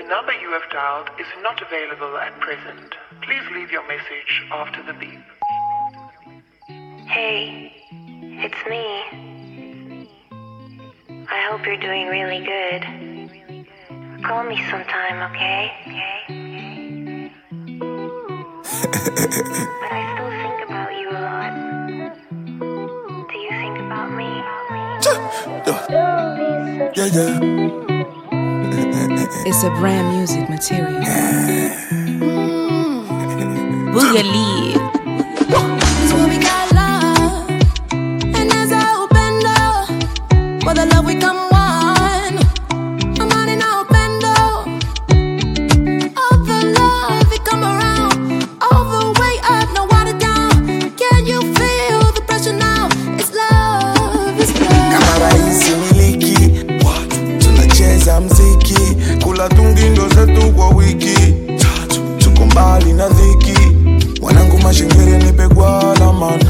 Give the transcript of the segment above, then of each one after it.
number you have dialed is not available at present. Please leave your message after the beep. Hey, it's me. I hope you're doing really good. Call me sometime, okay? But I still think about you a lot. Do you think about me? Yeah. It's a brand music material. Boogaloo. This what we got love, and as I open door, for the love we come one. I'm on an open door. All the love it come around, all the way up, no water down. Can you feel the pressure now? It's love, it's love. Kama rahisi miliki, tunacheza mziki, kula tungindo zetu kwa wiki, tuko mbali na dhiki, wanangu mashingiri nipegwa la man,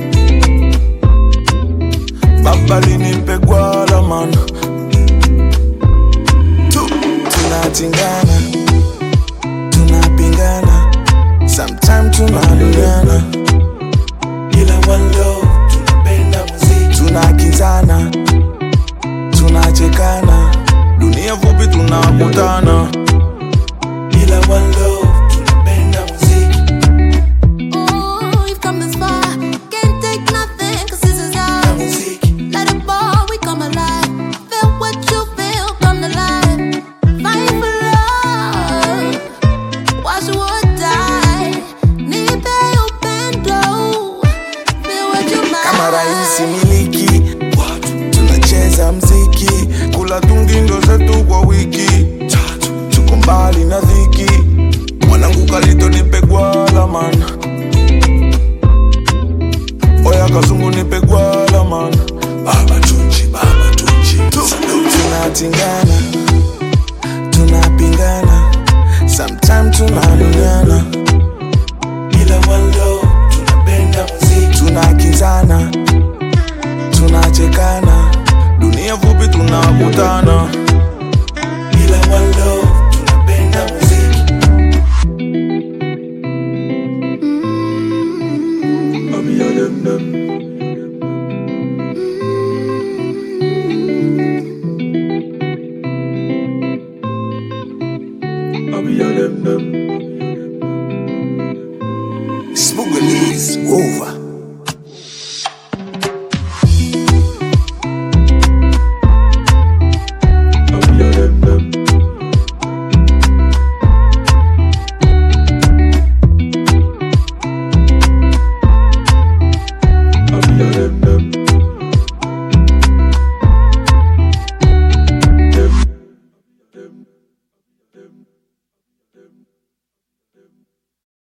babali nipegwa la man. Tunatingana, tunapingana, sometime tunalingana, ila one love, tunapenda muziki, tunakizana, tunachekana, dunia fupi tunakutana, ila one love, tunapenda muziki. We've come this far, can't take nothing, cause this is our Music. let it ball, we come alive. Feel what you feel, come to life. Fight for love, watch the war die. Nipe upendo, feel what you mind. Kama rahisi miliki, tunacheza mziki, kula tungindo zetu kwa wiki, tuko mbali na dhiki, mwanangu kalito nipegwa la man, oya kazungu nipegwa la man. Baba tunji, tunatingana, tunapingana, sometime tunalingana, ila one love, tunapenda muziki, tunakizana, tunachekana, dunia fupi tunakutana, ila one love, tunapenda muziki. Abi ya dem. Boogaloo is over. Them.